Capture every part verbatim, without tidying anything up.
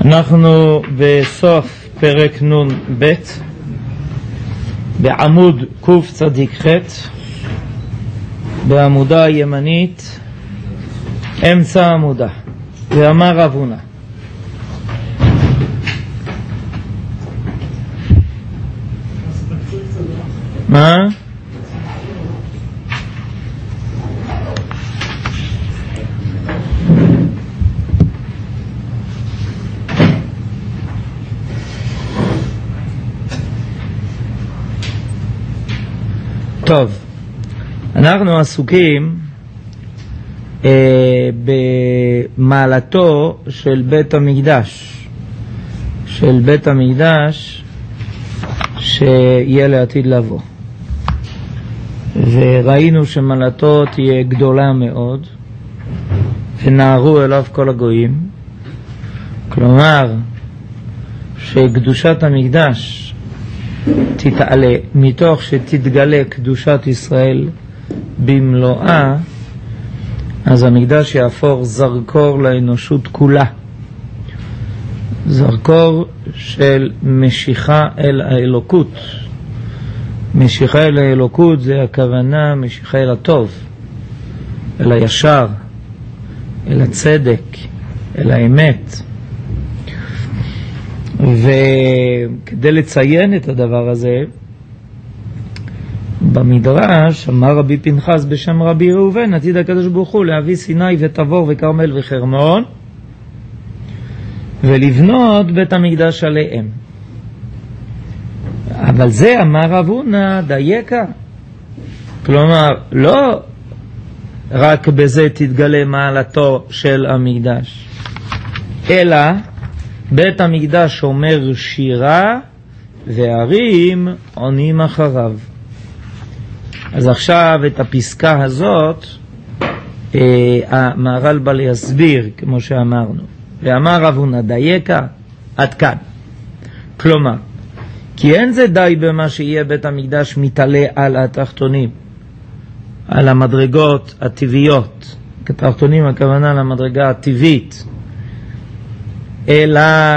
אנחנו בסוף פרק נון ב' בעמוד קוף צדיק ח' בעמודה הימנית אמצע עמודה. ואמר רב הונא, מה? טוב, אנחנו עסוקים אה, במעלתו של בית המקדש, של בית המקדש שיהיה לעתיד לבוא, וראינו שמעלתו תהיה גדולה מאוד ונערו אליו כל הגויים, כלומר שקדושת המקדש תתעלה, מתוך שתתגלה קדושת ישראל במלואה, אז המקדש יהפוך זרקור לאנושות כולה, זרקור של משיכה אל האלוקות. משיכה אל האלוקות זה הכוונה משיכה אל הטוב, אל הישר, אל הצדק, אל האמת. וכדי לציין את הדבר הזה, במדרש אמר רבי פנחס בשם רבי ראובן, עתיד הקדוש ברוך הוא להביא סיני ותבור וכרמל וחרמון ולבנות בית המקדש עליהם. אבל זה אמר רב הונא דייקה, כלומר לא רק בזה תתגלה מעלתו של המקדש, אלא בית המקדש אומר שירה והרים עונים אחריו. אז עכשיו את הפסקה הזאת אה, המהר"ל בא להסביר, כמו שאמרנו. ואמר רב הונא דייקה עד כאן, כלומר כי אין זה די במה שיהיה בית המקדש מתעלה על התחתונים, על המדרגות הטבעיות. כתחתונים הכוונה למדרגה הטבעית, אלא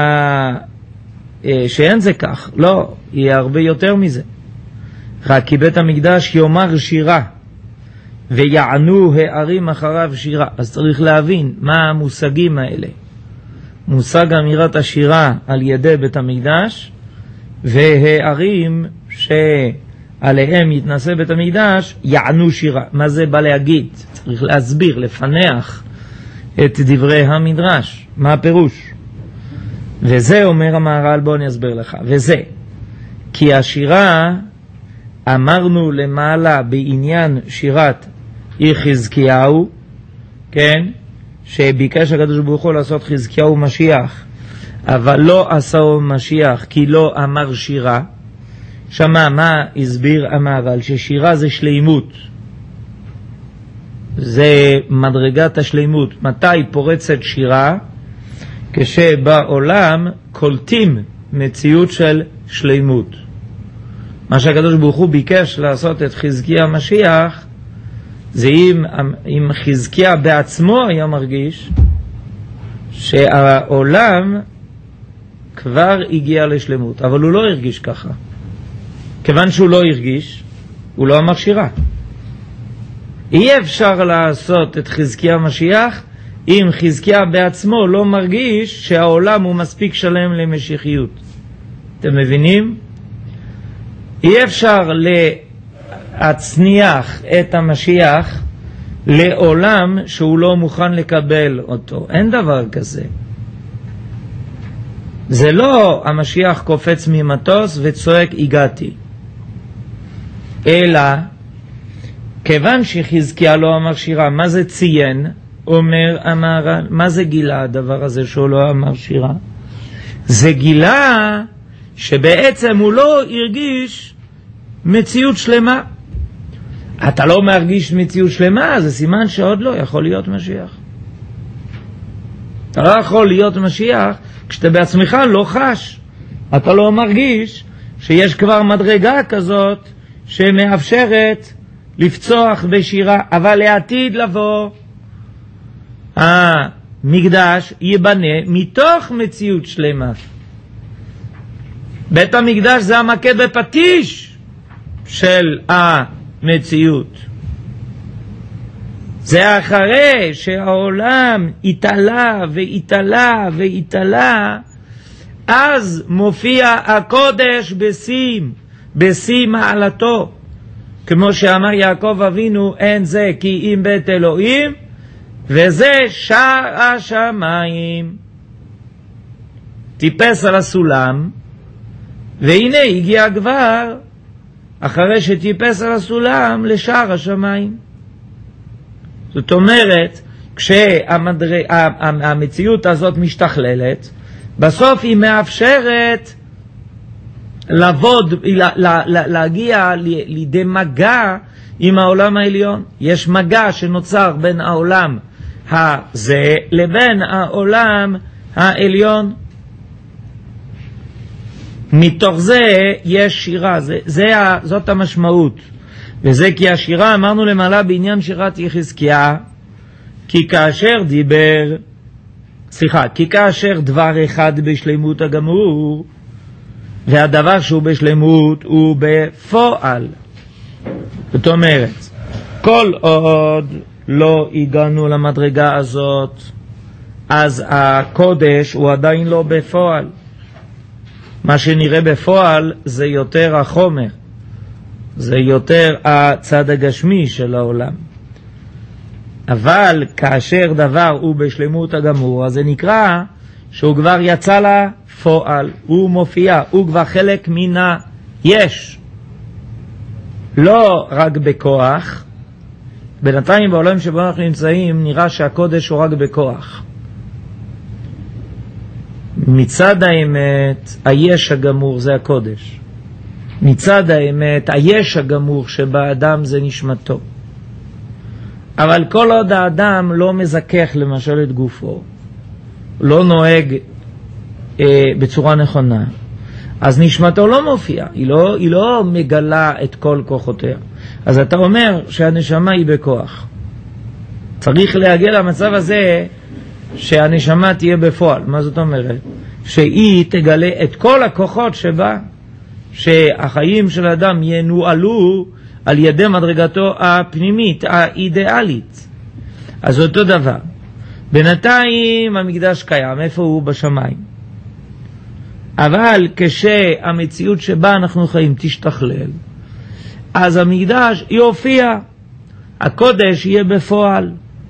שאין זה כך, לא, יהיה הרבה יותר מזה. רק כי בית המקדש יאמר שירה ויענו הערים אחריו שירה. אז צריך להבין מה המושגים האלה. מושג אמירת השירה על ידי בית המקדש, והערים שעליהם יתנסה בית המקדש יענו שירה. מה זה בא להגיד? צריך להסביר, לפנח את דברי המדרש. מה הפירוש? וזה אומר המהר"ל, בוא אני אסביר לך. וזה כי השירה, אמרנו למעלה בעניין שירת יחזקיהו, כן, שביקש הקדוש ברוך הוא לעשות חזקיהו משיח, אבל לא עשהו משיח כי לא אמר שירה. שמה מה הסביר המהר"ל? ששירה זה שלימות, זה מדרגת השלימות. מתי פורצת שירה? כשבעולם קולטים מציאות של שלימות. מה שהקדוש ברוך הוא ביקש לעשות את חזקיה המשיח, זה אם, אם חזקיה בעצמו היה מרגיש שהעולם כבר הגיע לשלמות, אבל הוא לא הרגיש ככה. כיוון שהוא לא הרגיש, הוא לא אמר שירה. אי אפשר לעשות את חזקיה המשיח אם חזקיה בעצמו לא מרגיש שהעולם הוא מספיק שלם למשיחיות. אתם מבינים? אי אפשר להצניח את המשיח לעולם שהוא לא מוכן לקבל אותו. אין דבר כזה. זה לא המשיח קופץ ממטוס וצועק הגעתי, אלא כיוון שחזקיה לא אמר שירה. מה זה ציין? אומר המהר"ל, מה זה גילה הדבר הזה שהוא לא אמר שירה? זה גילה שבעצם הוא לא הרגיש מציאות שלמה. אתה לא מרגיש מציאות שלמה, זה סימן שעוד לא יכול להיות משיח. אתה לא יכול להיות משיח כשאתה בעצמך לא חש, אתה לא מרגיש שיש כבר מדרגה כזאת שמאפשרת לפצוח בשירה. אבל לעתיד לבוא, אה, מקדש ייבנה מתוך מציאות שלמה. בית המקדש זה המכה בפטיש של המציאות. זה אחרי שהעולם התעלה והתעלה והתעלה, אז מופיע הקודש בסים, בסים מעלתו. כמו שאמר יעקב אבינו, אין זה כי אם בית אלוהים, וזה שער השמיים. טיפס על הסולם, והנה הגיע כבר, אחרי שטיפס על הסולם, לשער השמיים. זאת אומרת, כשהמציאות הזאת משתכללת, בסוף היא מאפשרת לעבוד, להגיע לידי מגע עם העולם העליון. יש מגע שנוצר בין העולם הזה לבין העולם העליון. מתוך זה יש שירה, זה, זה, זאת המשמעות. וזה כי השירה, אמרנו למעלה בעניין שירת יחזקיה, כי כאשר דיבר, סליחה, כי כאשר דבר אחד בשלמות הגמור, והדבר שהוא בשלמות הוא בפועל. זאת אומרת, כל עוד לא הגענו למדרגה הזאת, אז הקודש הוא עדיין לא בפועל. מה שנראה בפועל זה יותר החומר, זה יותר הצד הגשמי של העולם. אבל כאשר דבר הוא בשלמות הגמור, אז זה נקרא שהוא כבר יצא לפועל, הוא מופיע, הוא כבר חלק מן היש. לא רק בכוח. בינתיים בעולם שבו אנחנו נמצאים נראה שהקודש הוא רק בכוח. מצד האמת, היש הגמור זה הקודש. מצד האמת, היש הגמור שבאדם זה נשמתו. אבל כל עוד האדם לא מזכך למשל את גופו, לא נוהג אה, בצורה נכונה, אז נשמתו לא מופיע, היא לא, היא לא מגלה את כל כוחותיה. אז אתה אומר שהנשמה היא בכוח. צריך להגיע למצב הזה שהנשמה תהיה בפועל. מה זאת אומרת? שהיא תגלה את כל הכוחות שבה, שהחיים של אדם ינועלו על ידי מדרגתו הפנימית, האידיאלית. אז אותו דבר. בינתיים המקדש קיים, איפה הוא? בשמיים. אבל כשהמציאות שבה אנחנו חיים תשתכלל, אז המקדש יופיע, הקודש יהיה בפועל.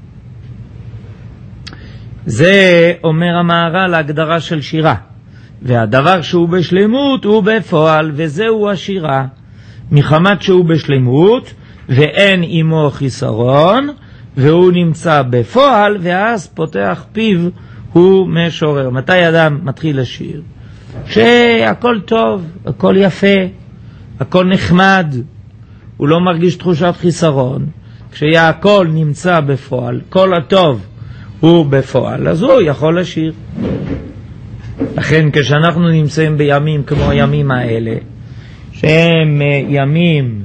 זה אומר המהר"ל ההגדרה של שירה. והדבר שהוא בשלמות הוא בפועל, וזהו השירה. מחמת שהוא בשלמות, ואין עמו חיסרון, והוא נמצא בפועל, ואז פותח פיו, הוא משורר. מתי אדם מתחיל לשיר? שהכל טוב, הכל יפה, הכל נחמד, הוא לא מרגיש תחושת חיסרון. כשהכל נמצא בפועל, כל הטוב הוא בפועל, אז הוא יכול לשיר. לכן כשאנחנו נמצאים בימים כמו הימים האלה, שהם ימים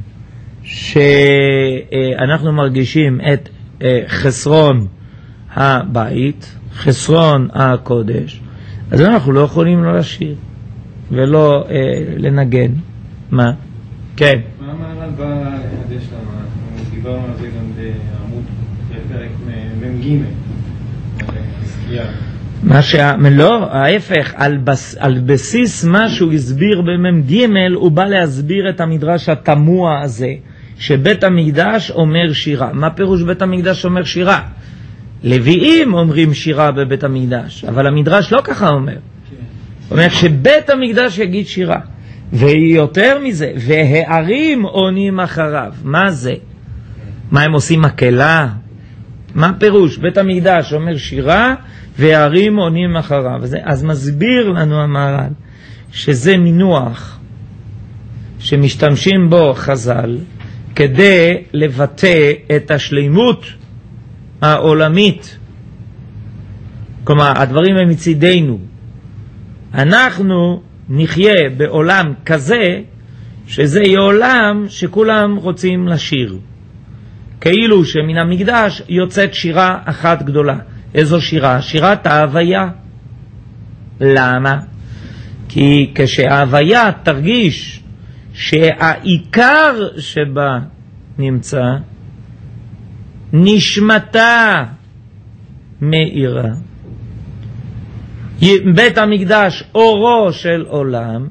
שאנחנו מרגישים את חסרון הבית, חסרון הקודש, אז אנחנו לא יכולים לא לשיר ולא לנגן. מה? כן. מה המהר"ל בא לחדש לנו? אנחנו דיברנו על זה גם בעמוד בפרק מ"ג. מה שה... לא, ההפך, על, בס... על בסיס מה שהוא הסביר במ"ג, הוא בא להסביר את המדרש התמוה הזה, שבית המקדש אומר שירה. מה פירוש בית המקדש אומר שירה? לוויים אומרים שירה בבית המקדש, אבל המדרש לא ככה אומר. אומר שבית המקדש יגיד שירה. ויותר מזה, והערים עונים אחריו. מה זה? מה הם עושים? מקהלה? מה פירוש? בית המקדש אומר שירה, והערים עונים אחריו. אז מסביר לנו המהר"ל שזה מינוח שמשתמשים בו חז"ל כדי לבטא את השלימות העולמית. כלומר, הדברים הם מצידנו. אנחנו נחיה בעולם כזה שזה יהיה עולם שכולם רוצים לשיר. כאילו שמן המקדש יוצאת שירה אחת גדולה. איזו שירה? שירת ההוויה. למה? כי כשההוויה תרגיש שהעיקר שבה נמצא, נשמתה מאירה, בית המקדש אורו של עולם,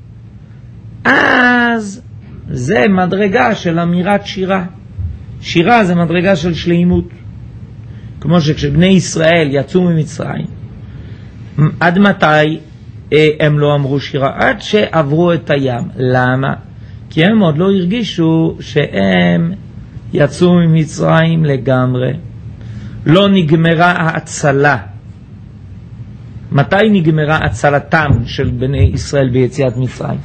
אז זה מדרגה של אמירת שירה. שירה זה מדרגה של שלימות. כמו שכשבני ישראל יצאו ממצרים, עד מתי הם לא אמרו שירה? עד שעברו את הים. למה? כי הם עוד לא הרגישו שהם יצאו ממצרים לגמרי. לא נגמרה ההצלה. מתי נגמרה הצלתם של בני ישראל ביציאת מצרים?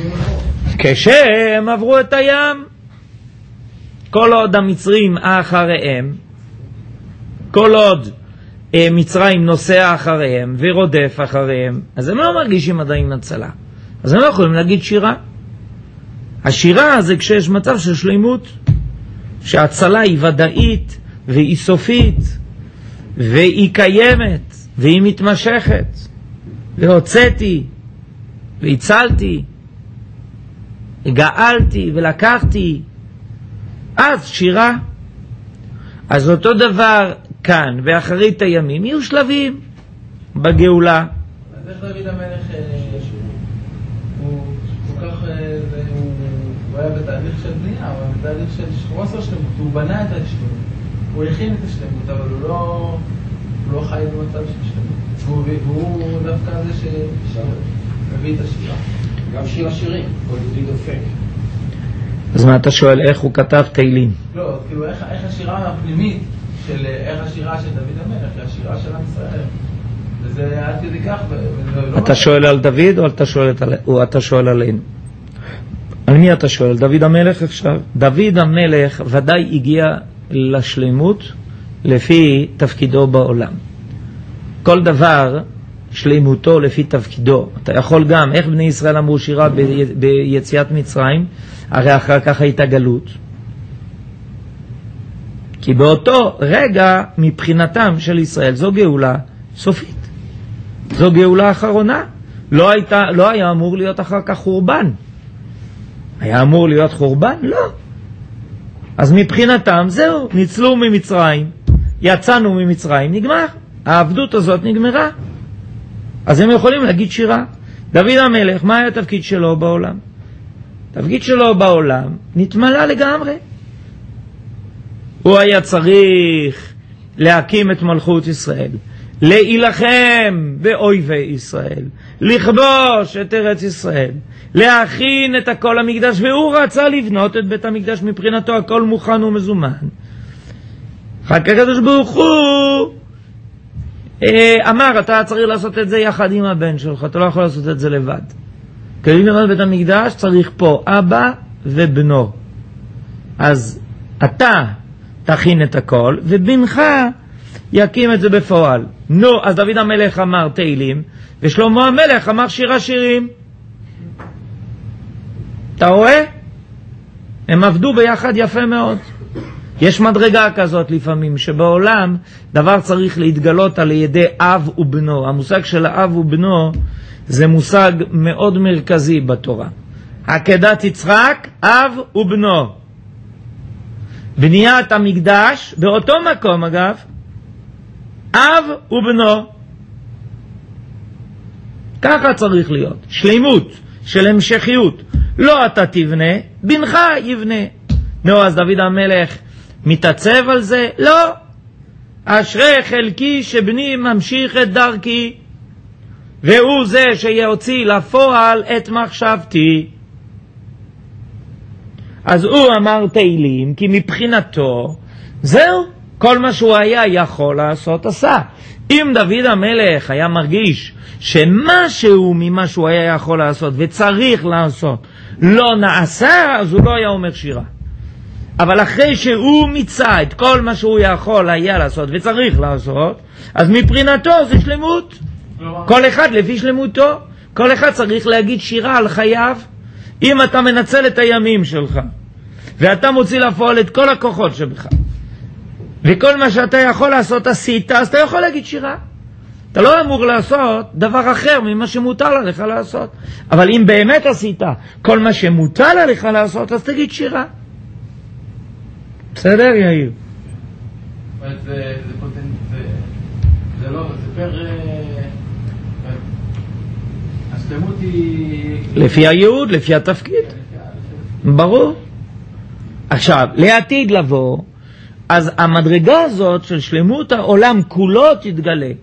כשהם עברו את הים. כל עוד המצרים אחריהם, כל עוד מצרים נוסע אחריהם ורודף אחריהם, אז הם לא מרגישים עדיין הצלה. אז הם לא יכולים להגיד שירה. השירה זה כשיש מצב של שלימות, שההצלה היא ודאית והיא סופית והיא קיימת והיא מתמשכת, והוצאתי והצלתי, גאלתי ולקחתי, אז שירה. אז אותו דבר כאן, באחרית הימים, יהיו שלבים בגאולה. אז איך דוד המלך, הוא כל כך, הוא היה בתהליך של בנייה, הוא היה בתהליך של חוסר שלמות, הוא בנה את השלמות, הוא הכין את השלמות, אבל הוא לא, הוא לא חי במצב של שלמות. והוא דווקא זה שמביא את השירה. גם שיר השירים, כל יהודי דופק. אז מה אתה שואל, איך הוא כתב תהילים? לא, כאילו איך, איך השירה הפנימית של, איך השירה של דוד המלך, היא השירה של עם ישראל. וזה עד כדי כך, ולא... אתה שואל על דוד או אתה שואל, או אתה שואל עלינו? על מי אתה שואל? דוד המלך עכשיו? דוד המלך ודאי הגיע לשלימות לפי תפקידו בעולם. כל דבר שלימותו לפי תפקידו. אתה יכול גם, איך בני ישראל אמרו שירה ב- ביציאת מצרים? הרי אחר כך הייתה גלות. כי באותו רגע מבחינתם של ישראל זו גאולה סופית. זו גאולה אחרונה. לא, הייתה, לא היה אמור להיות אחר כך חורבן. היה אמור להיות חורבן? לא. אז מבחינתם זהו, ניצלו ממצרים, יצאנו ממצרים, נגמר. העבדות הזאת נגמרה. אז הם יכולים להגיד שירה. דוד המלך, מה היה התפקיד שלו בעולם? התפקיד שלו בעולם נתמלא לגמרי. הוא היה צריך להקים את מלכות ישראל, להילחם באויבי ישראל, לכבוש את ארץ ישראל, להכין את הכל המקדש, והוא רצה לבנות את בית המקדש, מבחינתו הכל מוכן ומזומן. אחר כך הקדוש ברוך הוא אמר, אתה צריך לעשות את זה יחד עם הבן שלך, אתה לא יכול לעשות את זה לבד. כדי לבנות בית המקדש צריך פה אבא ובנו. אז אתה תכין את הכל, ובנך יקים את זה בפועל. נו, אז דוד המלך אמר תהילים, ושלמה המלך אמר שירה שירים. אתה רואה? הם עבדו ביחד יפה מאוד. יש מדרגה כזאת לפעמים, שבעולם דבר צריך להתגלות על ידי אב ובנו. המושג של האב ובנו זה מושג מאוד מרכזי בתורה. עקדת יצחק, אב ובנו. בניית המקדש, באותו מקום אגב, אב ובנו. ככה צריך להיות. שלימות של המשכיות. לא אתה תבנה, בנך יבנה. נו, אז דוד המלך מתעצב על זה? לא. אשרי חלקי שבני ממשיך את דרכי, והוא זה שיוציא לפועל את מחשבתי. אז הוא אמר תהילים, כי מבחינתו, זהו, כל מה שהוא היה יכול לעשות עשה. אם דוד המלך היה מרגיש שמשהו ממה שהוא היה יכול לעשות וצריך לעשות לא נעשה, אז הוא לא היה אומר שירה. אבל אחרי שהוא מיצה את כל מה שהוא יכול היה לעשות וצריך לעשות, אז מבחינתו זה שלמות. כל אחד לפי שלמותו. כל אחד צריך להגיד שירה על חייו. אם אתה מנצל את הימים שלך ואתה מוציא לפועל את כל הכוחות שבך וכל מה שאתה יכול לעשות עשית, אז אתה יכול להגיד שירה. אתה לא אמור לעשות דבר אחר ממה שמותר עליך לעשות. אבל אם באמת עשית כל מה שמותר עליך לעשות, אז תגיד שירה. בסדר, יאיר? זה, זה פוטנט, זה, זה לא, זה פר... השלמות היא... לפי הייעוד, לפי התפקיד. ברור. עכשיו, לעתיד לבוא, אז המדרגה הזאת של שלמות העולם כולו תתגלה.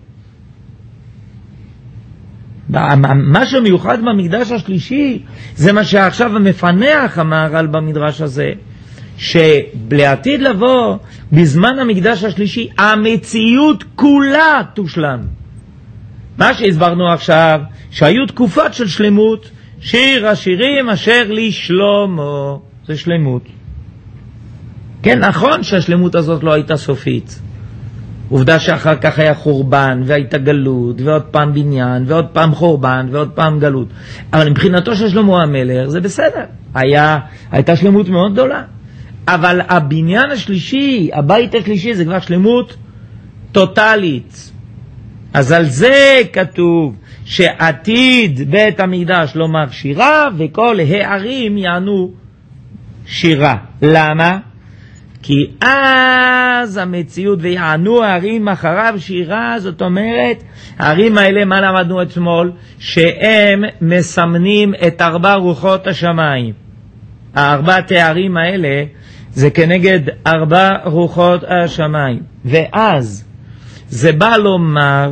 מה שמיוחד במקדש השלישי, זה מה שעכשיו המפנח המהר"ל במדרש הזה, שלעתיד לבוא, בזמן המקדש השלישי, המציאות כולה תושלם. מה שהסברנו עכשיו, שהיו תקופות של שלמות, שיר השירים אשר לשלמה, זה שלמות. כן, נכון שהשלמות הזאת לא הייתה סופית. עובדה שאחר כך היה חורבן, והייתה גלות, ועוד פעם בניין, ועוד פעם חורבן, ועוד פעם גלות. אבל מבחינתו של שלמה המלך, זה בסדר. היה, הייתה שלמות מאוד גדולה. אבל הבניין השלישי, הבית השלישי, זה כבר שלמות טוטלית. אז על זה כתוב שעתיד בית המקדש לומר שירה, וכל הערים יענו שירה. למה? כי אז המציאות ויענו הערים אחריו שירה, זאת אומרת, הערים האלה, מה למדנו אתמול? שהם מסמנים את ארבע רוחות השמיים. הארבעת הערים האלה זה כנגד ארבע רוחות השמיים. ואז זה בא לומר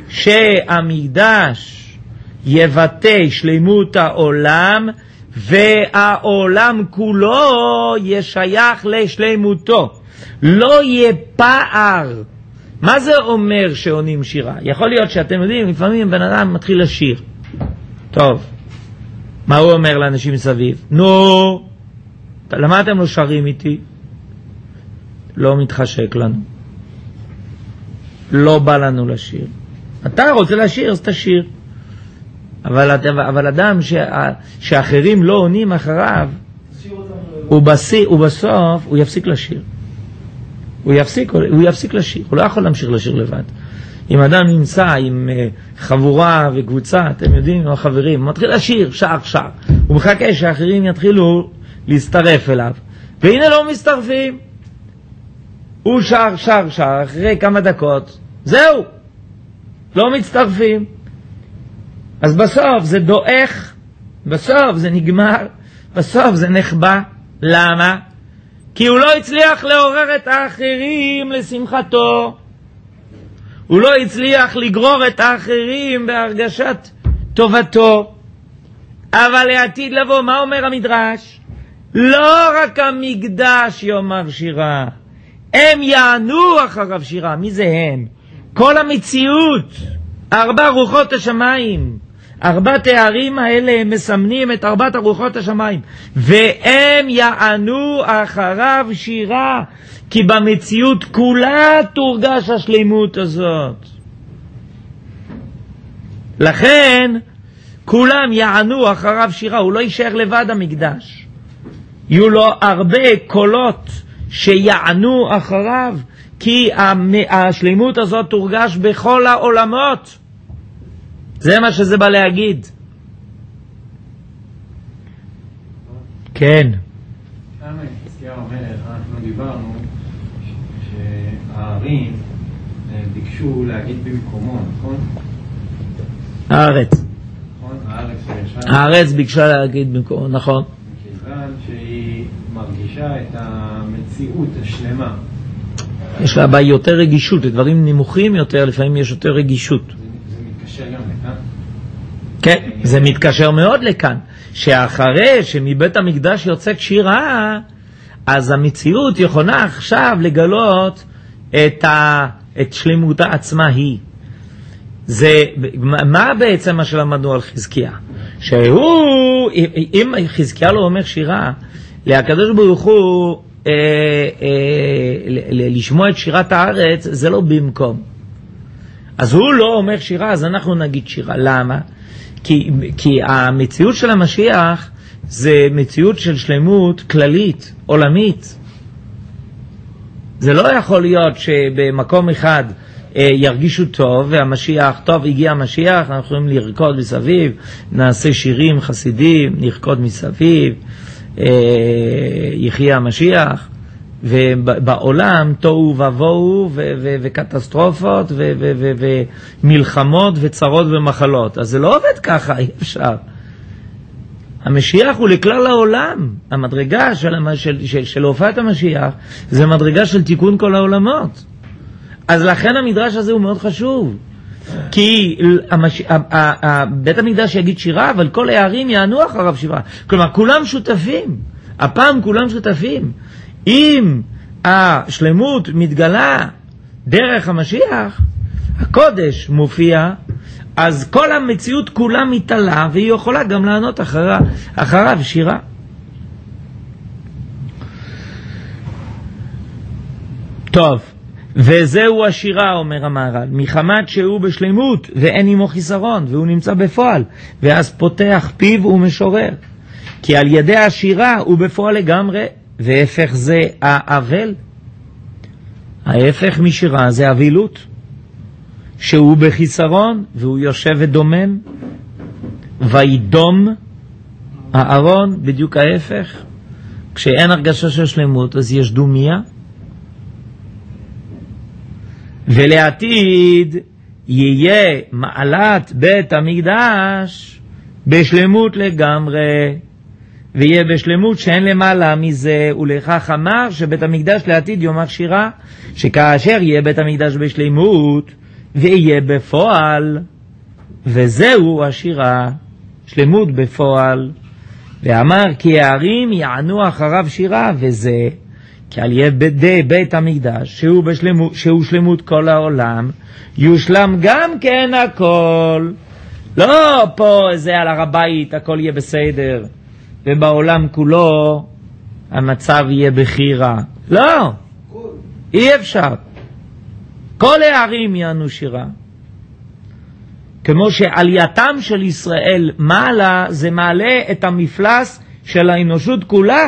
שהמקדש יבטא שלמות העולם, והעולם כולו ישייך לשלמותו. לא יהיה פער. מה זה אומר שעונים שירה? יכול להיות שאתם יודעים, לפעמים בן אדם מתחיל לשיר. טוב, מה הוא אומר לאנשים מסביב? נו, למה אתם לא שרים איתי? לא מתחשק לנו. לא בא לנו לשיר. אתה רוצה לשיר, אז תשיר. אבל, אבל אדם שה, שאחרים לא עונים אחריו, ובסי, ובסוף הוא יפסיק לשיר. הוא יפסיק, הוא יפסיק לשיר. הוא לא יכול להמשיך לשיר לבד. אם אדם נמצא עם חבורה וקבוצה, אתם יודעים, עם החברים, הוא מתחיל לשיר, שר, שר. הוא מחכה שאחרים יתחילו להצטרף אליו. והנה לא מצטרפים. הוא שר, שר, שר, אחרי כמה דקות. זהו. לא מצטרפים. אז בסוף זה דועך, בסוף זה נגמר, בסוף זה נחבא. למה? כי הוא לא הצליח לעורר את האחרים לשמחתו. הוא לא הצליח לגרור את האחרים בהרגשת טובתו. אבל לעתיד לבוא, מה אומר המדרש? לא רק המקדש יאמר שירה, הם יענו אחריו שירה. מי זה הם? כל המציאות, ארבע רוחות השמיים. ארבעת הערים האלה מסמנים את ארבעת רוחות השמיים, והם יענו אחריו שירה, כי במציאות כולה תורגש השלמות הזאת. לכן כולם יענו אחריו שירה. הוא לא יישאר לבד המקדש, יהיו לו הרבה קולות שיענו אחריו, כי השלמות הזאת תורגש בכל העולמות. זה מה שזה בא להגיד. כן. שם חזקיה אומר, אנחנו דיברנו שהערים ביקשו להגיד במקומו, נכון? הארץ. נכון? הארץ שישן. הארץ ביקשה להגיד במקומו, נכון. מכיוון שהיא מרגישה את המציאות השלמה. יש לה בה יותר רגישות, לדברים נמוכים יותר, לפעמים יש יותר רגישות. זה מתקשר גם לכאן? כן, זה מתקשר מאוד לכאן. שאחרי שמבית המקדש יוצאת שירה, אז המציאות יכולה עכשיו לגלות את, ה, את שלמותה עצמה היא. זה, מה בעצם מה שלמדנו על חזקיה? שהוא, אם חזקיה לא אומר שירה, להקדוש ברוך הוא, אה, אה, לשמוע את שירת הארץ, זה לא במקום. אז הוא לא אומר שירה, אז אנחנו נגיד שירה. למה? כי, כי המציאות של המשיח זה מציאות של שלמות כללית, עולמית. זה לא יכול להיות שבמקום אחד אה, ירגישו טוב, והמשיח, טוב, הגיע המשיח, אנחנו יכולים לרקוד מסביב, נעשה שירים חסידים, נרקוד מסביב, אה, יחיה המשיח, ובעולם תוהו ובוהו ו- ו- וקטסטרופות ו- ו- ו- ומלחמות וצרות ומחלות. אז זה לא עובד ככה, אי אפשר. המשיח הוא לכלל העולם. המדרגה של, של, של, של הופעת המשיח זה מדרגה של תיקון כל העולמות. אז לכן המדרש הזה הוא מאוד חשוב. כי המש... בית המקדש יגיד שירה, אבל כל הערים יענו אחריו שירה. כלומר, כולם שותפים. הפעם כולם שותפים. אם השלמות מתגלה דרך המשיח, הקודש מופיע, אז כל המציאות כולה מתעלה, והיא יכולה גם לענות אחריו, אחריו שירה. טוב, וזהו השירה, אומר המהר"ל, מחמת שהוא בשלמות ואין עמו חיסרון, והוא נמצא בפועל, ואז פותח פיו ומשורר. כי על ידי השירה הוא בפועל לגמרי, והפך זה האבל. ההפך משירה זה אבילות, שהוא בחיסרון והוא יושב ודומם. וידום הארון, בדיוק ההפך. כשאין הרגשה של שלמות אז יש דומיה. ולעתיד יהיה מעלת בית המקדש בשלמות לגמרי, ויהיה בשלמות שאין למעלה מזה, ולכך אמר שבית המקדש לעתיד יאמר שירה, שכאשר יהיה בית המקדש בשלמות ויהיה בפועל, וזהו השירה, שלמות בפועל. ואמר כי הערים יענו אחריו שירה, וזה כי על ידי בית המקדש שהוא, בשלמות, שהוא שלמות כל העולם יושלם גם כן הכל. לא פה זה על הר הבית הכל יהיה בסדר ובעולם כולו המצב יהיה בחירה. לא, אי אפשר. כל הערים יענו שירה. כמו שעלייתם של ישראל מעלה, זה מעלה את המפלס של האנושות כולה.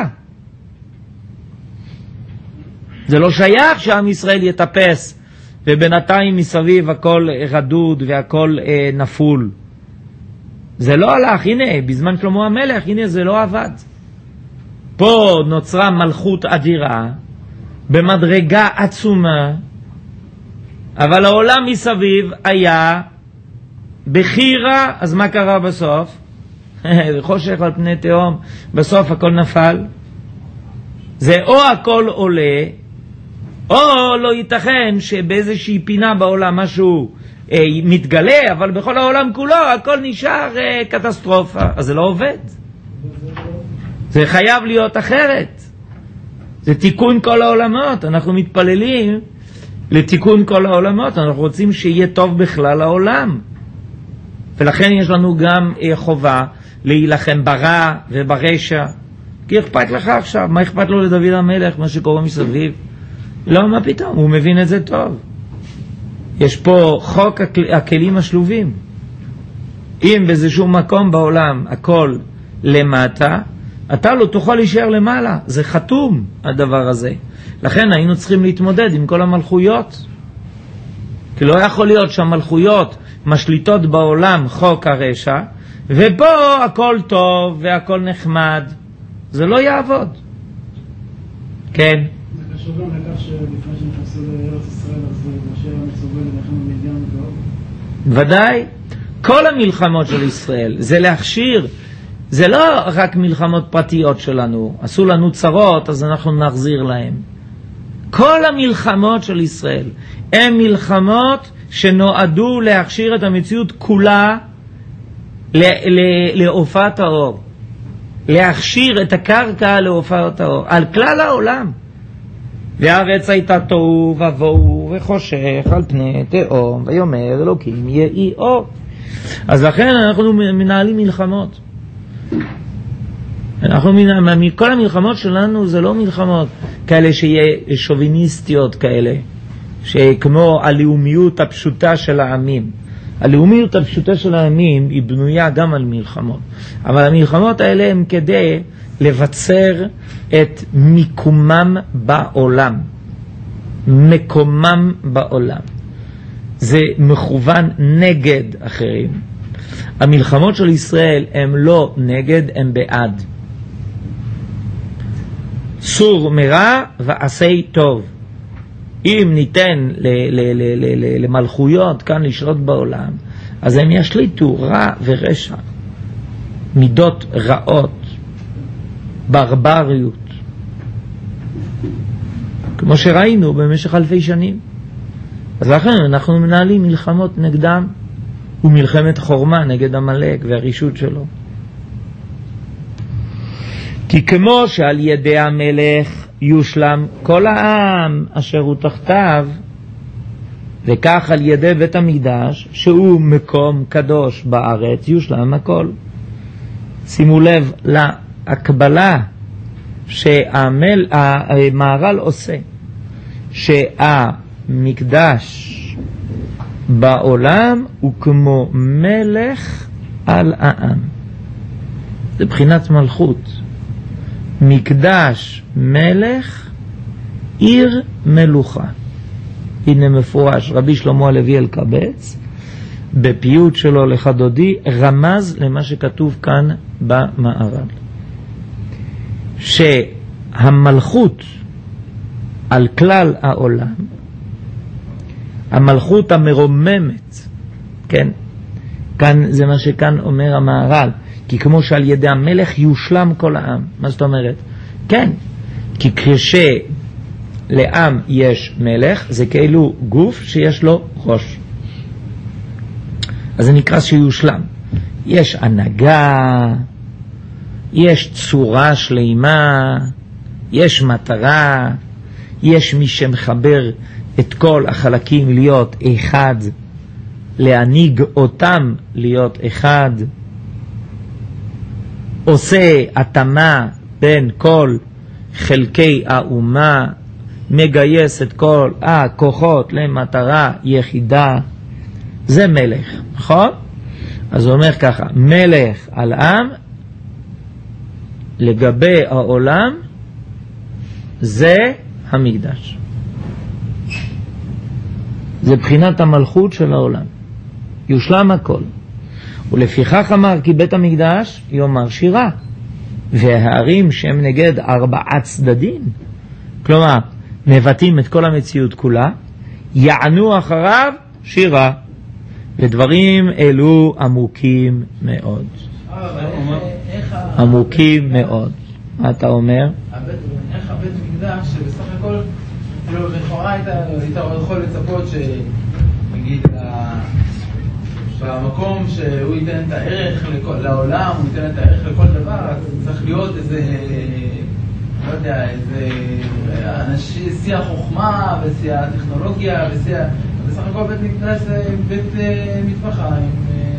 זה לא שייך שעם ישראל יטפס ובינתיים מסביב הכל רדוד והכל אה, נפול. זה לא הלך. הנה, בזמן שלמה המלך, הנה זה לא עבד. פה נוצרה מלכות אדירה במדרגה עצומה, אבל העולם מסביב היה בחירה. אז מה קרה בסוף? חושך על פני תהום, בסוף הכל נפל. זה או הכל עולה, או לא ייתכן שבאיזושהי פינה בעולם משהו אה, מתגלה, אבל בכל העולם כולו הכל נשאר אה, קטסטרופה. אז זה לא עובד. זה חייב להיות אחרת. זה תיקון כל העולמות. אנחנו מתפללים לתיקון כל העולמות. אנחנו רוצים שיהיה טוב בכלל העולם. ולכן יש לנו גם אה, חובה להילחם ברע וברשע. כי אכפת לך עכשיו, מה אכפת לו לדוד המלך, מה שקורה מסביב? לא, מה פתאום, הוא מבין את זה טוב. יש פה חוק הכלים השלובים. אם באיזשהו מקום בעולם הכל למטה, אתה לא תוכל להישאר למעלה. זה חתום הדבר הזה. לכן היינו צריכים להתמודד עם כל המלכויות. כי לא יכול להיות שהמלכויות משליטות בעולם חוק הרשע, ופה הכל טוב והכל נחמד. זה לא יעבוד. כן. זה קשור גם לכך שלפני שנכנסו לארץ ישראל אז משה מצווה לנחם במדיין ועוד? ודאי. כל המלחמות של ישראל זה להכשיר. זה לא רק מלחמות פרטיות שלנו. עשו לנו צרות אז אנחנו נחזיר להם. כל המלחמות של ישראל הן מלחמות שנועדו להכשיר את המציאות כולה להופעת האור. להכשיר את הקרקע להופעת האור על כלל העולם. והארץ הייתה תוהו ובוהו וחושך על פני תהום, ויאמר אלוקים יהי אור. אז לכן אנחנו מנהלים מלחמות. אנחנו מנהלים, כל המלחמות שלנו זה לא מלחמות כאלה שיהיה שוביניסטיות כאלה, שכמו הלאומיות הפשוטה של העמים. הלאומיות הפשוטה של העמים היא בנויה גם על מלחמות, אבל המלחמות האלה הן כדי לבצר את מיקומם בעולם. מקומם בעולם. זה מכוון נגד אחרים. המלחמות של ישראל הם לא נגד, הם בעד. סור מרע ועשי טוב. אם ניתן ל- ל- ל- ל- ל- למלכויות כאן לשלוט בעולם, אז הם ישליטו רע ורשע, מידות רעות, ברבריות, כמו שראינו במשך אלפי שנים. אז לכן אנחנו מנהלים מלחמות נגדם, ומלחמת חורמה נגד המלאק והרישות שלו. כי כמו שעל ידי המלך יושלם כל העם אשר הוא תחתיו, וכך על ידי בית המקדש שהוא מקום קדוש בארץ יושלם הכל. שימו לב להקבלה שהמהר"ל עושה, שהמקדש בעולם הוא כמו מלך על העם. זה בחינת מלכות. מקדש מלך, עיר מלוכה. הנה מפורש, רבי שלמה הלוי אלקבץ בפיוט שלו לחדודי רמז למה שכתוב כאן במהר"ל, שהמלכות על כלל העולם, המלכות המרוממת, כן, כאן זה מה שכאן אומר המהר"ל, כי כמו שעל ידי המלך יושלם כל העם. מה זאת אומרת? כן, כי כשלעם יש מלך, זה כאילו גוף שיש לו ראש, אז זה נקרא שיושלם. יש הנהגה, יש צורה שלימה, יש מטרה, יש מי שמחבר את כל החלקים להיות אחד, להנהיג אותם להיות אחד, עושה התאמה בין כל חלקי האומה, מגייס את כל הכוחות למטרה יחידה. זה מלך, נכון? אז הוא אומר ככה, מלך על עם, לגבי העולם, זה המקדש. זה בחינת המלכות של העולם. יושלם הכל. ולפיכך אמר כי בית המקדש יאמר שירה, והערים שהם נגד ארבעה צדדים, כלומר מבטאים את כל המציאות כולה, יענו אחריו שירה, ודברים אלו עמוקים מאוד. עמוקים מאוד. מה אתה אומר? איך הבית מקדש שבסך הכל, כאילו לכאורה היית יכול לצפות שנגיד במקום שהוא ייתן את הערך לעולם, הוא ייתן את הערך לכל דבר, אז צריך להיות איזה, לא יודע, איזה אנשי, שיא החוכמה ושיא הטכנולוגיה ושיא, בסך הכל בית מקדש זה בית מטבחיים,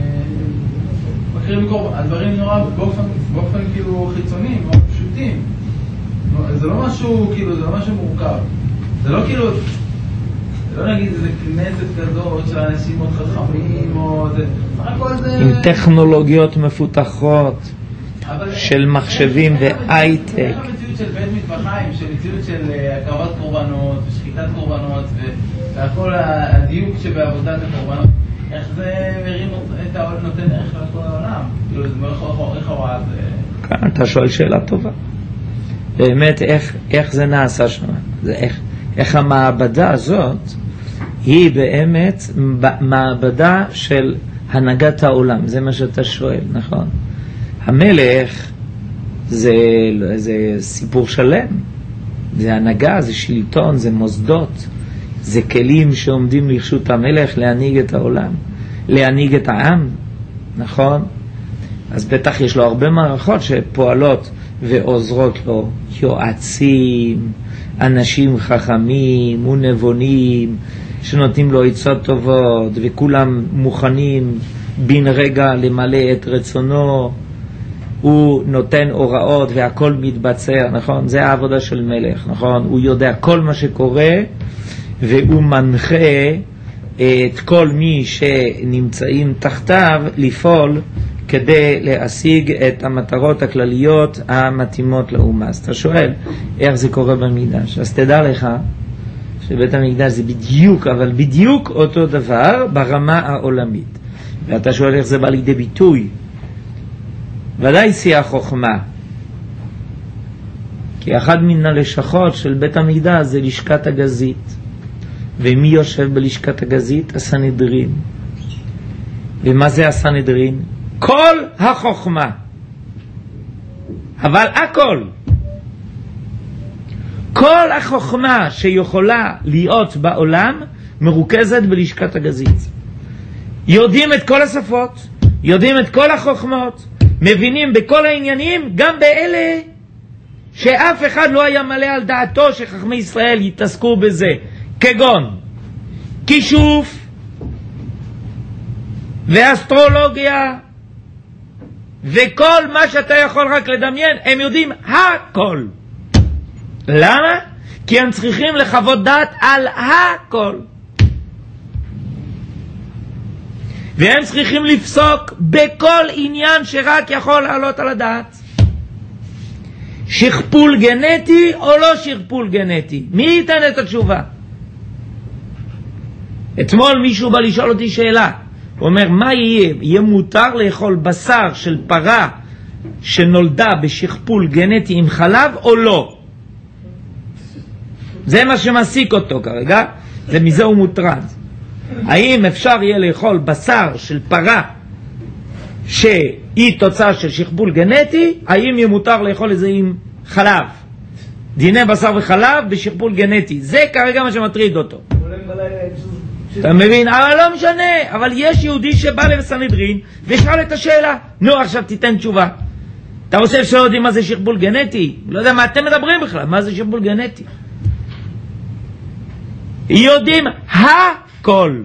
מקרים מקור, הדברים נורא באופן, באופן כאילו חיצוני, מאוד פשוטים. זה לא משהו, כאילו, זה לא משהו מורכב. זה לא כאילו, זה לא נגיד איזה כנסת כזאת של אנשים מאוד חכמים, או זה, סך הכל זה... עם טכנולוגיות מפותחות, של מחשבים והייטק. איך המציאות של בית מטבחיים, של מציאות של הקרבת קורבנות, ושחיטת קורבנות, והכל הדיוק שבעבודת הקורבנות, איך זה מרים את העולם, נותן ערך לכל העולם? כאילו, זה מאוד איך הוראה זה... כאן אתה שואל שאלה טובה. באמת, איך, איך זה נעשה שם? זה איך, איך המעבדה הזאת היא באמת מעבדה של הנהגת העולם. זה מה שאתה שואל, נכון? המלך זה, זה סיפור שלם. זה הנהגה, זה שלטון, זה מוסדות. זה כלים שעומדים לרשות המלך להנהיג את העולם, להנהיג את העם, נכון? אז בטח יש לו הרבה מערכות שפועלות ועוזרות לו, יועצים, אנשים חכמים ונבונים, שנותנים לו עצות טובות, וכולם מוכנים בן רגע למלא את רצונו. הוא נותן הוראות והכל מתבצע, נכון? זה העבודה של מלך, נכון? הוא יודע כל מה שקורה, והוא מנחה את כל מי שנמצאים תחתיו לפעול כדי להשיג את המטרות הכלליות המתאימות לאומה. אז אתה שואל איך זה קורה במקדש. אז תדע לך שבית המקדש זה בדיוק, אבל בדיוק אותו דבר ברמה העולמית. ואתה שואל איך זה בא לידי ביטוי. ודאי שיא החוכמה. כי אחד מן הלשכות של בית המקדש זה לשכת הגזית. ומי יושב בלשכת הגזית? הסנהדרין. ומה זה הסנהדרין? כל החוכמה. אבל הכל. כל החוכמה שיכולה להיות בעולם מרוכזת בלשכת הגזית. יודעים את כל השפות, יודעים את כל החוכמות, מבינים בכל העניינים, גם באלה שאף אחד לא היה מלא על דעתו שחכמי ישראל יתעסקו בזה, כגון כישוף ואסטרולוגיה וכל מה שאתה יכול רק לדמיין, הם יודעים הכל. למה? כי הם צריכים לחוות דעת על הכל. והם צריכים לפסוק בכל עניין שרק יכול לעלות על הדעת. שכפול גנטי או לא שכפול גנטי? מי ייתן את התשובה? אתמול מישהו בא לשאול אותי שאלה. הוא אומר, מה יהיה? יהיה מותר לאכול בשר של פרה שנולדה בשכפול גנטי עם חלב או לא? זה מה שמעסיק אותו כרגע, זה מזה הוא מוטרד. האם אפשר יהיה לאכול בשר של פרה שהיא תוצאה של שכפול גנטי? האם יהיה מותר לאכול את זה עם חלב? דיני בשר וחלב בשכפול גנטי. זה כרגע מה שמטריד אותו. אתה מבין? אבל לא משנה. אבל יש יהודי שבא לסנהדרין ושאל את השאלה. נו, עכשיו תיתן תשובה. אתה חושב שלא יודעים מה זה שכפול גנטי? לא יודע מה אתם מדברים בכלל. מה זה שכפול גנטי? יודעים הכל.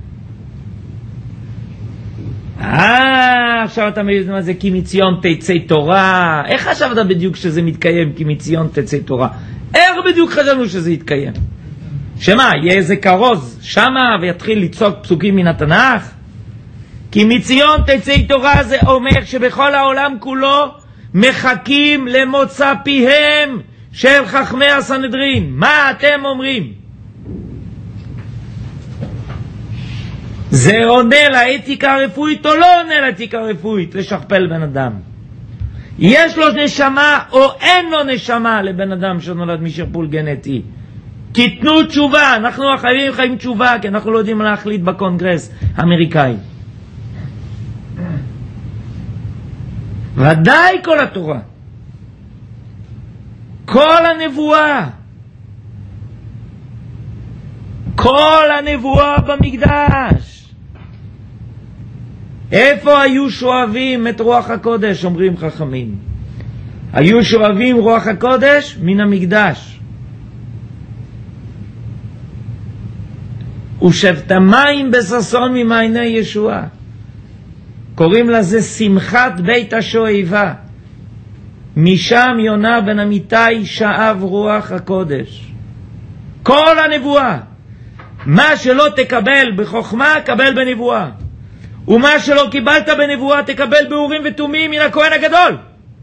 אה, עכשיו אתה מבין מה זה כי מציון תצא תורה. איך חשבת בדיוק שזה מתקיים כי מציון תצא תורה? איך בדיוק חשבנו שזה יתקיים? שמה, יהיה איזה קרוז שמה ויתחיל לצעוק פסוקים מן התנ"ך? כי מציון תצא תורה זה אומר שבכל העולם כולו מחכים למוצא פיהם של חכמי הסנהדרין. מה אתם אומרים? זה עונה לאתיקה הרפואית או לא עונה לאתיקה הרפואית לשכפל בן אדם? יש לו נשמה או אין לו נשמה לבן אדם שנולד משכפול גנטי? תיתנו תשובה. אנחנו החייבים חיים תשובה כי אנחנו לא יודעים להחליט בקונגרס האמריקאי. ודאי כל התורה, כל הנבואה, כל הנבואה במקדש. איפה היו שואבים את רוח הקודש? אומרים חכמים, היו שואבים רוח הקודש מן המקדש. ושבת מים בששון ממעייני ישועה. קוראים לזה שמחת בית השואבה. משם יונה בן אמיתי שאב רוח הקודש. כל הנבואה, מה שלא תקבל בחוכמה קבל בנבואה, ומה שלא קיבלת בנבואה תקבל באורים ותומים מן הכהן הגדול.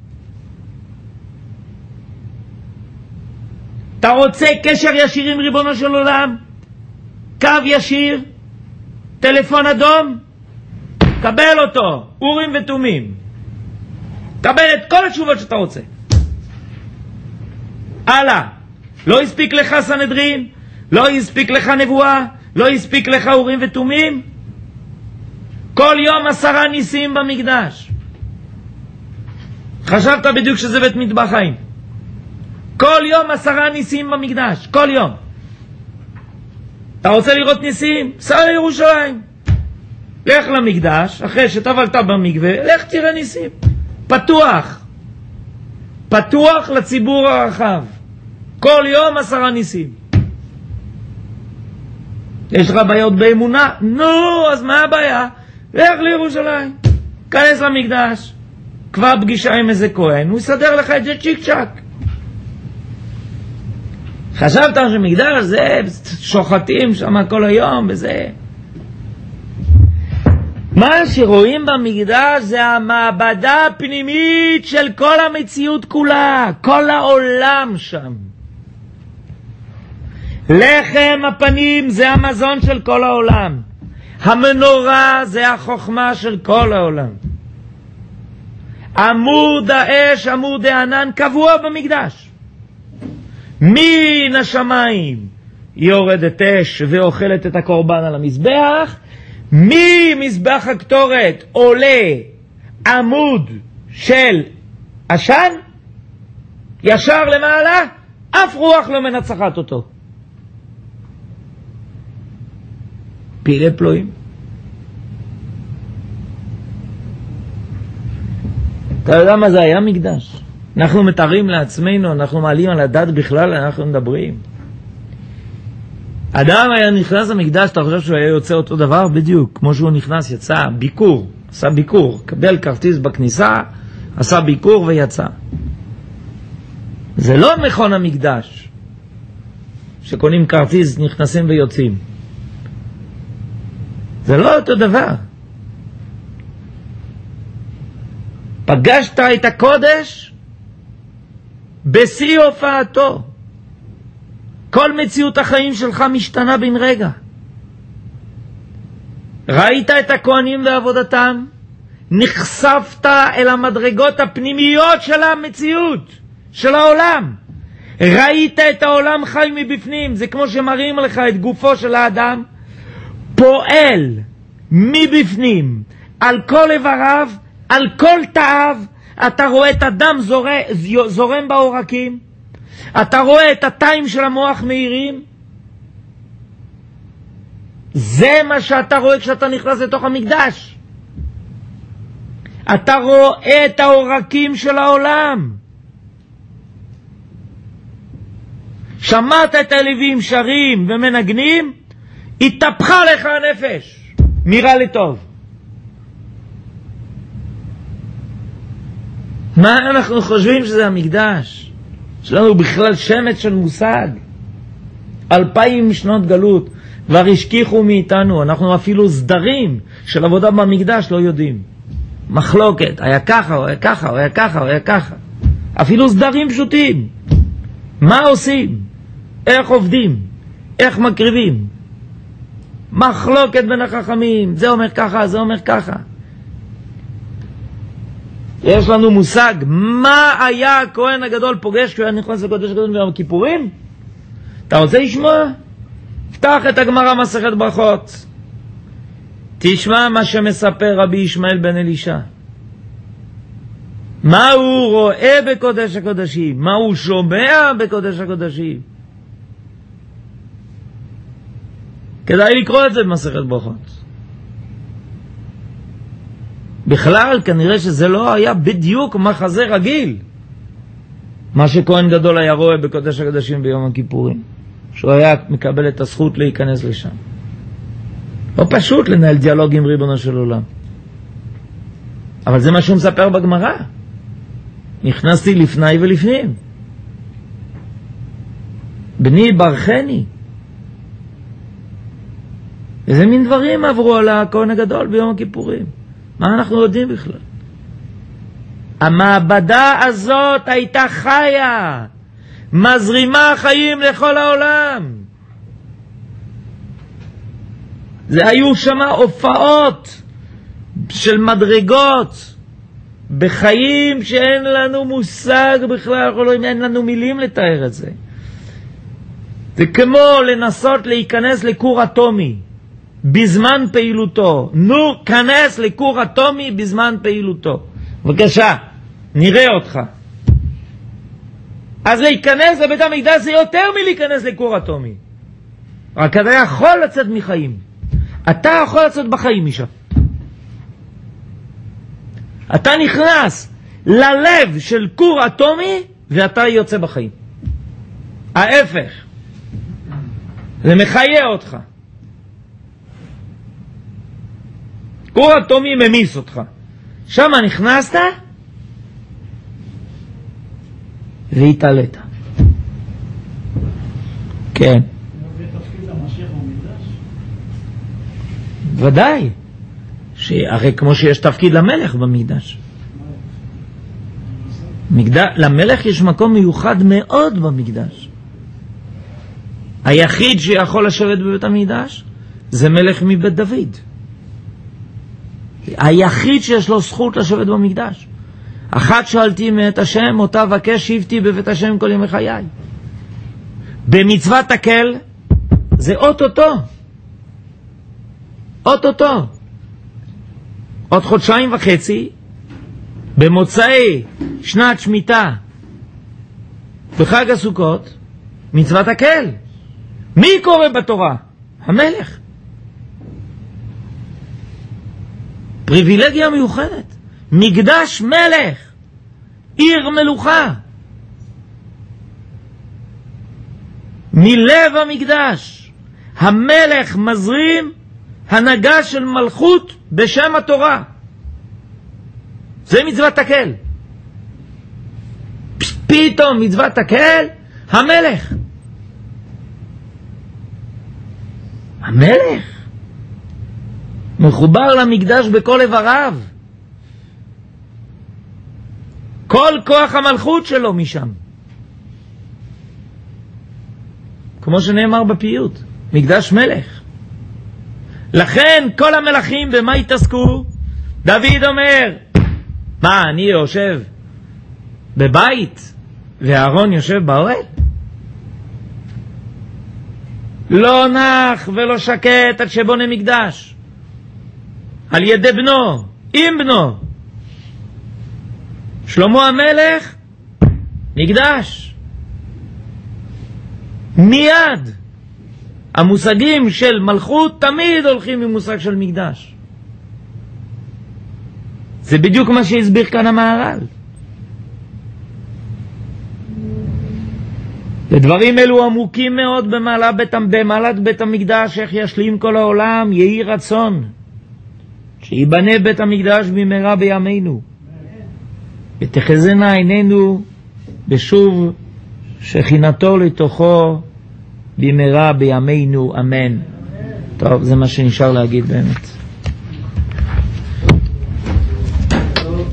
אתה רוצה קשר ישיר עם ריבונו של עולם, קו ישיר, טלפון אדום, קבל אותו, אורים ותומים, קבל את כל התשובות שאתה רוצה. הלאה. לא הספיק לך סנהדרין, לא הספיק לך נבואה, לא הספיק לך אורים ותומים. כל יום עשרה ניסים במקדש. חשבת בדיוק שזה בית מטבחיים. כל יום עשרה ניסים במקדש, כל יום. אתה רוצה לראות ניסים? סע לירושלים, לך למקדש, אחרי שטבלת במקווה, לך תראה ניסים. פתוח, פתוח לציבור הרחב. כל יום עשרה ניסים. יש לך בעיות באמונה? נו, אז מה הבעיה? לך לירושלים, כנס למקדש, כבר פגישה עם איזה כהן, הוא יסדר לך את זה צ'יק צ'ק. חשבת שמקדש זה שוחטים שם כל היום וזה? מה שרואים במקדש זה המעבדה הפנימית של כל המציאות כולה, כל העולם שם. לחם הפנים זה המזון של כל העולם. המנורה זה החוכמה של כל העולם. עמוד האש, עמוד הענן קבוע במקדש. מן השמיים יורדת אש ואוכלת את הקורבן על המזבח. ממזבח הקטורת עולה עמוד של עשן ישר למעלה, אף רוח לא מנצחת אותו. פילי פלואים. אתה יודע מה זה היה מקדש? אנחנו מתארים לעצמנו, אנחנו מעלים על הדעת בכלל, אנחנו מדברים. אדם היה נכנס למקדש, אתה חושב שהוא היה יוצא אותו דבר? בדיוק, כמו שהוא נכנס, יצא, ביקור, עשה ביקור, קבל כרטיס בכניסה, עשה ביקור ויצא. זה לא מכון המקדש, שקונים כרטיס, נכנסים ויוצאים. זה לא אותו דבר. פגשת את הקודש בשיא הופעתו. כל מציאות החיים שלך משתנה בן רגע. ראית את הכהנים ועבודתם, נחשפת אל המדרגות הפנימיות של המציאות, של העולם. ראית את העולם חי מבפנים, זה כמו שמראים לך את גופו של האדם, פועל מבפנים, על כל איבריו, על כל תאיו. אתה רואה את הדם זורם, זורם בעורקים, אתה רואה את התאים של המוח מהירים. זה מה שאתה רואה כשאתה נכנס לתוך המקדש. אתה רואה את העורקים של העולם. שמעת את הלווים שרים ומנגנים, התהפכה לך הנפש מרע לטוב. מה אנחנו חושבים שזה המקדש? יש לנו בכלל שמץ של מושג. אלפיים שנות גלות כבר השכיחו מאיתנו. אנחנו אפילו סדרים של עבודה במקדש לא יודעים. מחלוקת, היה ככה, או היה ככה, או היה ככה, או היה ככה. אפילו סדרים פשוטים. מה עושים? איך עובדים? איך מקריבים? מחלוקת בין החכמים. זה אומר ככה, זה אומר ככה. יש לנו מושג מה היה הכהן הגדול פוגש כשהוא היה נכנס לקודש הקודשים ביום הכיפורים? אתה רוצה לשמוע? פתח את הגמרא מסכת ברכות, תשמע מה שמספר רבי ישמעאל בן אלישע. מה הוא רואה בקודש הקודשים, מה הוא שומע בקודש הקודשים. כדאי לקרוא את זה במסכת ברכות. בכלל כנראה שזה לא היה בדיוק מחזה רגיל מה שכהן גדול היה רואה בקודש הקודשים ביום הכיפורים, שהוא היה מקבל את הזכות להיכנס לשם. לא פשוט לנהל דיאלוג עם ריבונו של עולם, אבל זה מה שהוא מספר בגמרא. נכנסתי לפני ולפנים, בני ברכני. איזה מין דברים עברו על הכהן הגדול ביום הכיפורים? מה אנחנו יודעים בכלל? המעבדה הזאת הייתה חיה, מזרימה חיים לכל העולם. זה היו שם הופעות של מדרגות בחיים שאין לנו מושג בכלל, אין לנו מילים לתאר את זה. זה כמו לנסות להיכנס לכור אטומי בזמן פעילותו. נו, כנס לכור אטומי בזמן פעילותו. בבקשה, נראה אותך. אז להיכנס לבית המקדש זה יותר מלהיכנס לכור אטומי. רק אתה יכול לצאת מחיים. אתה יכול לצאת בחיים משם. אתה נכנס ללב של כור אטומי ואתה יוצא בחיים. ההפך. זה מחיה אותך. כור אטומי ממיס אותך. שם נכנסת והתעלית. כן. זה תפקיד המשיח במקדש? ודאי. הרי כמו שיש תפקיד למלך במקדש. מקדש, למלך יש מקום מיוחד מאוד במקדש. היחיד שיכול לשבת בבית המקדש זה מלך מבית דוד. היחיד שיש לו זכות לשבת במקדש. אחת שאלתי מאת השם, אותה בקש שבתי בבית השם כל ימי חיי. במצוות הקל זה אוטוטו. אוטוטו. עוד חודשיים וחצי, במוצאי שנת שמיטה, בחג הסוכות, מצוות הקל. מי קורא בתורה? המלך. פריבילגיה מיוחדת. מקדש מלך. עיר מלוכה. מלב המקדש. המלך מזרים הנהגה של מלכות בשם התורה. זה מצוות הקל. פתאום מצוות הקל, המלך. המלך מחובר למקדש בכל איבריו. כל כוח המלכות שלו משם. כמו שנאמר בפיוט, מקדש מלך. לכן כל המלכים במה התעסקו? דוד אומר, מה, אני יושב בבית ואהרון יושב באוהל? לא נח ולא שקט עד שבונה מקדש על ידי בנו, עם בנו. שלמה המלך, מקדש. מיד. המושגים של מלכות תמיד הולכים ממושג של מקדש. זה בדיוק מה שהסביר כאן המהר"ל. לדברים אלו עמוקים מאוד במעלת בית, במעלת בית המקדש, איך ישלים כל העולם, יהי רצון שיבנה בית המקדש במהרה בימינו, ותחזינה עינינו בשוב שכינתו לתוכו במהרה בימינו, אמן. טוב, זה מה שנשאר להגיד באמת.